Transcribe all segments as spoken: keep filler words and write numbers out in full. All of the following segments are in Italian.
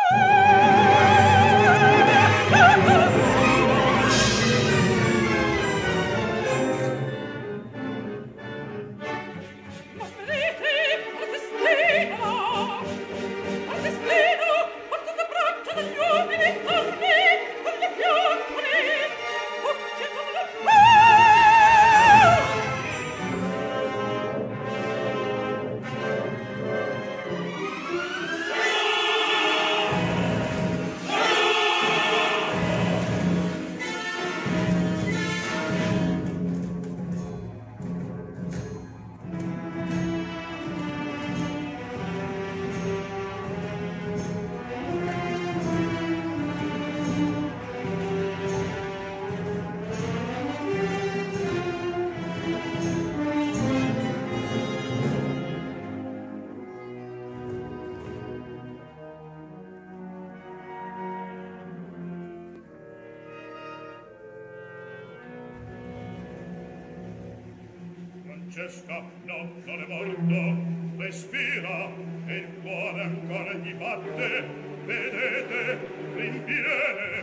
Francesca, no, non è morto, respira, e il cuore ancora gli batte, vedete, rinviene.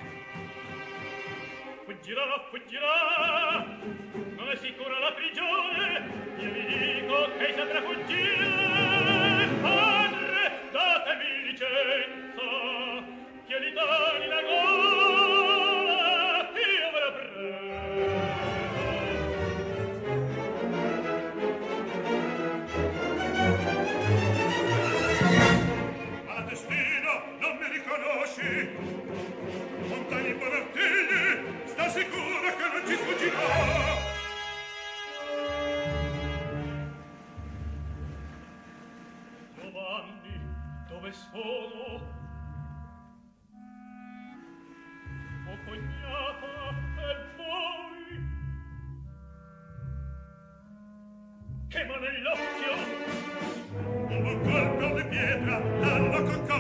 Fuggirà, fuggirà, non è sicura la prigione, io vi dico che saprà fuggire. Padre, datemi licenza, che gli doni la gola, io ve la prego. Non mi riconosci? Montagni Bonartigli, sta sicura che non ci sfuggirà? Giovanni, dove sono? O cognata, e voi? Che m'ha nell'occhio? Un buon colpo di pietra, l'hanno coccato.